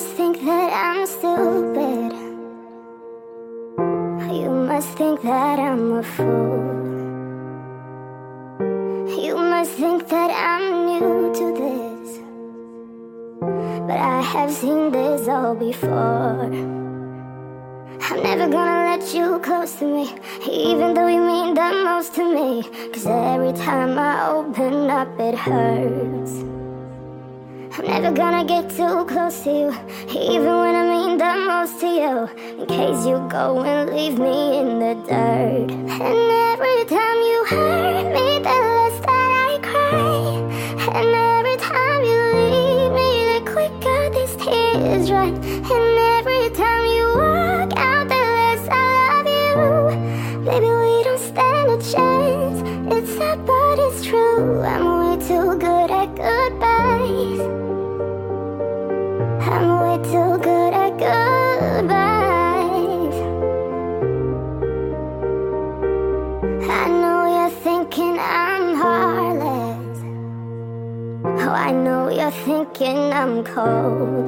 must think that I'm stupid. You must think that I'm a fool. You must think that I'm new to this, but I have seen this all before. I'm never gonna let you close to me, even though you mean the most to me. 'Cause every time I open up it hurts. I'm never gonna get too close to you, even when I mean the most to you, in case you go and leave me in the dirt. And every time you hurt me, the less that I cry. And every time you leave me, the quicker these tears dry. And every time you walk out, the less I love you. Baby, we don't stand a chance. It's sad, but it's true. I'm way too good at goodbyes. I'm way too good at goodbyes. I know you're thinking I'm heartless. Oh, I know you're thinking I'm cold.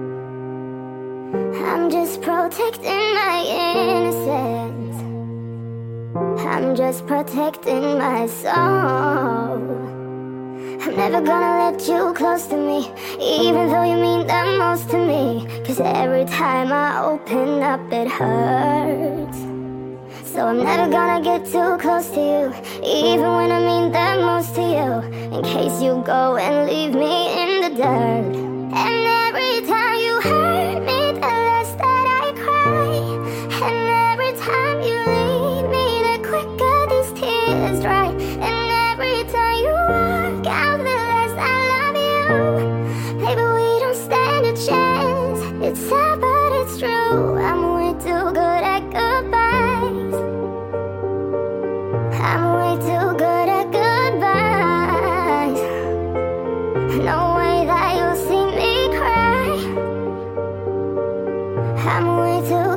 I'm just protecting my innocence. I'm just protecting my soul. I'm never gonna let you close to me, even though you mean the most to me. 'Cause every time I open up it hurts. So I'm never gonna get too close to you, even when I mean the most to you, in case you go and leave me in the dirt. And every time you hurt me, the less that I cry. And every time you leave me, the quicker these tears dry. And every time you walk out, the less I love you. Baby, we don't stand a chance. It's sad, but it's true. I'm way too good at goodbyes. I'm way too good at goodbyes. No way that you'll see me cry. I'm way too